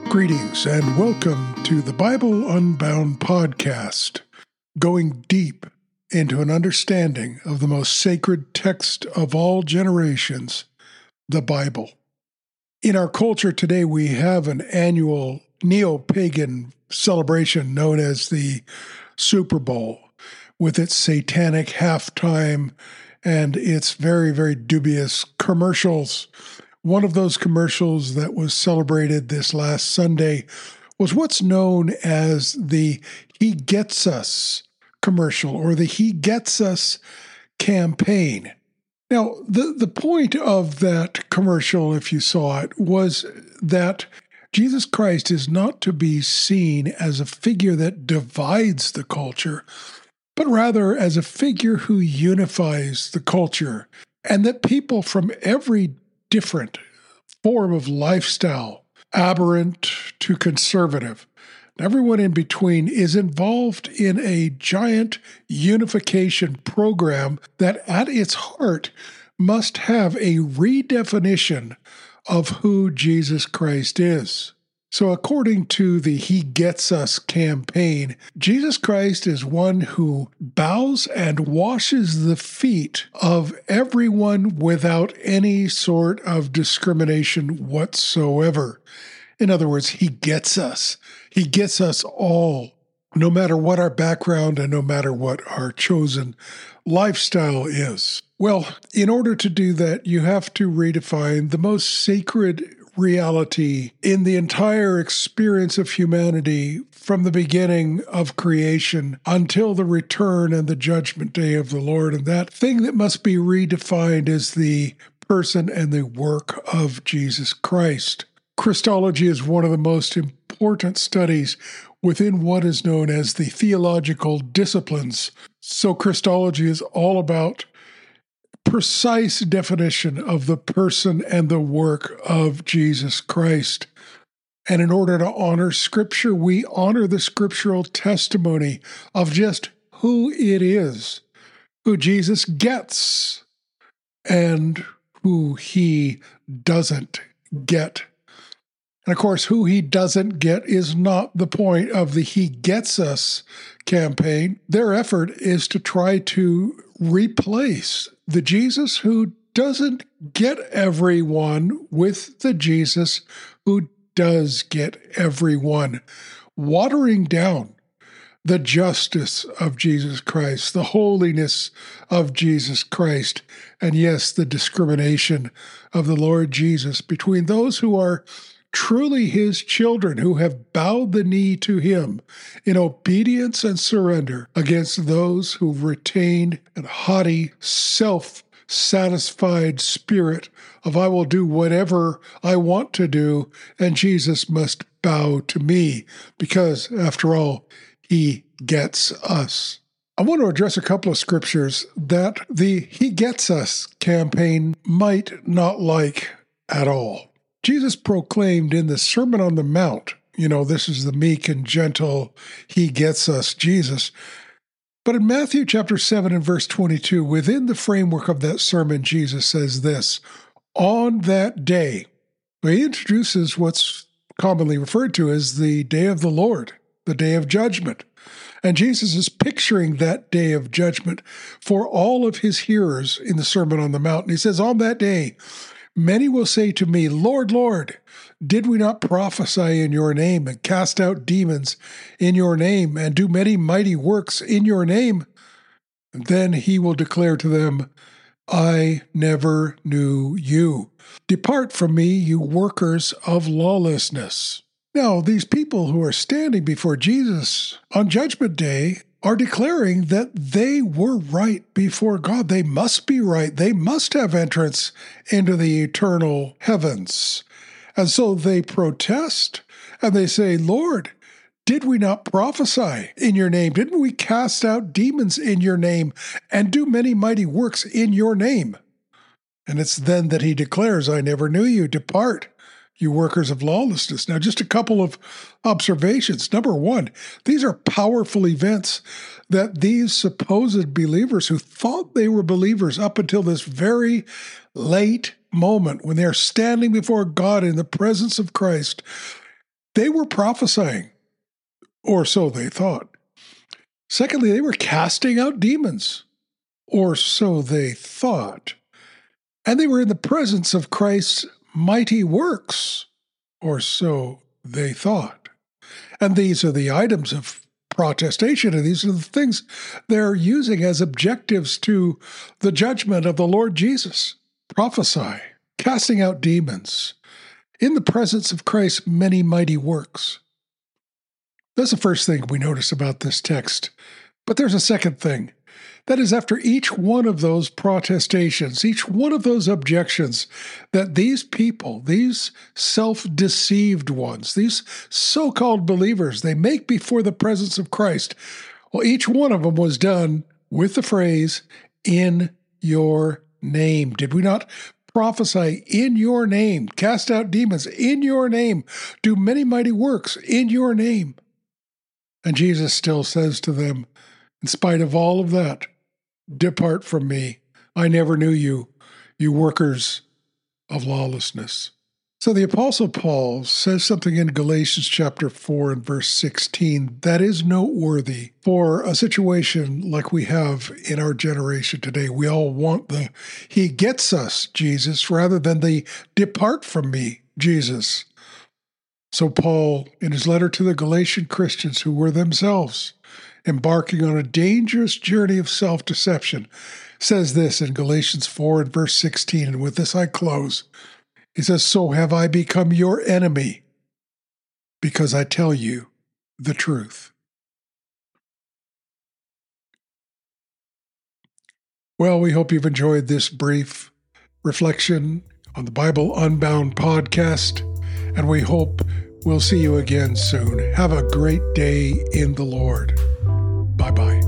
Greetings and welcome to the Bible Unbound podcast, going deep into an understanding of the most sacred text of all generations, the Bible. In our culture today, we have an annual neo-pagan celebration known as the Super Bowl, with its satanic halftime and its very, very dubious commercials. One of those commercials that was celebrated this last Sunday was what's known as the He Gets Us commercial, or the He Gets Us campaign. Now, the point of that commercial, if you saw it, was that Jesus Christ is not to be seen as a figure that divides the culture, but rather as a figure who unifies the culture, and that people from every different form of lifestyle, aberrant to conservative, everyone in between, is involved in a giant unification program that at its heart must have a redefinition of who Jesus Christ is. So according to the He Gets Us campaign, Jesus Christ is one who bows and washes the feet of everyone without any sort of discrimination whatsoever. In other words, He gets us. He gets us all, no matter what our background and no matter what our chosen lifestyle is. Well, in order to do that, you have to redefine the most sacred reality in the entire experience of humanity from the beginning of creation until the return and the judgment day of the Lord. And that thing that must be redefined is the person and the work of Jesus Christ. Christology is one of the most important studies within what is known as the theological disciplines. So Christology is all about precise definition of the person and the work of Jesus Christ. And in order to honor Scripture, we honor the scriptural testimony of just who it is, who Jesus gets, and who He doesn't get. And of course, who He doesn't get is not the point of the He Gets Us campaign. Their effort is to try to replace the Jesus who doesn't get everyone with the Jesus who does get everyone, watering down the justice of Jesus Christ, the holiness of Jesus Christ, and yes, the discrimination of the Lord Jesus between those who are truly His children, who have bowed the knee to Him in obedience and surrender, against those who've retained a haughty, self-satisfied spirit of I will do whatever I want to do, and Jesus must bow to me, because, after all, He gets us. I want to address a couple of scriptures that the He Gets Us campaign might not like at all. Jesus proclaimed in the Sermon on the Mount, this is the meek and gentle, He Gets Us Jesus. But in Matthew chapter 7 and verse 22, within the framework of that sermon, Jesus says this, on that day. He introduces what's commonly referred to as the day of the Lord, the day of judgment. And Jesus is picturing that day of judgment for all of His hearers in the Sermon on the Mount. And He says, on that day, many will say to me, Lord, Lord, did we not prophesy in your name and cast out demons in your name and do many mighty works in your name? And then He will declare to them, I never knew you. Depart from me, you workers of lawlessness. Now, these people who are standing before Jesus on Judgment Day are declaring that they were right before God. They must be right. They must have entrance into the eternal heavens. And so they protest and they say, Lord, did we not prophesy in your name? Didn't we cast out demons in your name and do many mighty works in your name? And it's then that He declares, I never knew you. Depart, you workers of lawlessness. Now, just a couple of observations. Number one, these are powerful events that these supposed believers who thought they were believers up until this very late moment when they're standing before God in the presence of Christ, They were prophesying, or so they thought. Secondly, they were casting out demons, or so they thought. And they were in the presence of Christ's mighty works, or so they thought. And these are the items of protestation, and these are the things they're using as objectives to the judgment of the Lord Jesus. Prophesy, casting out demons, in the presence of Christ's many mighty works. That's the first thing we notice about this text. But there's a second thing. That is, after each one of those protestations, each one of those objections that these people, these self-deceived ones, these so-called believers, they make before the presence of Christ, well, each one of them was done with the phrase, "in your name." Did we not prophesy in your name, cast out demons in your name, do many mighty works in your name? And Jesus still says to them, in spite of all of that, "Depart from me. I never knew you, you workers of lawlessness." So the Apostle Paul says something in Galatians chapter 4 and verse 16 that is noteworthy for a situation like we have in our generation today. We all want the "He gets us" Jesus rather than the "depart from me" Jesus. So Paul, in his letter to the Galatian Christians who were themselves embarking on a dangerous journey of self-deception, says this in Galatians 4 and verse 16, and with this I close. He says, "So have I become your enemy because I tell you the truth." Well, we hope you've enjoyed this brief reflection on the Bible Unbound podcast, and we hope we'll see you again soon. Have a great day in the Lord. Bye-bye.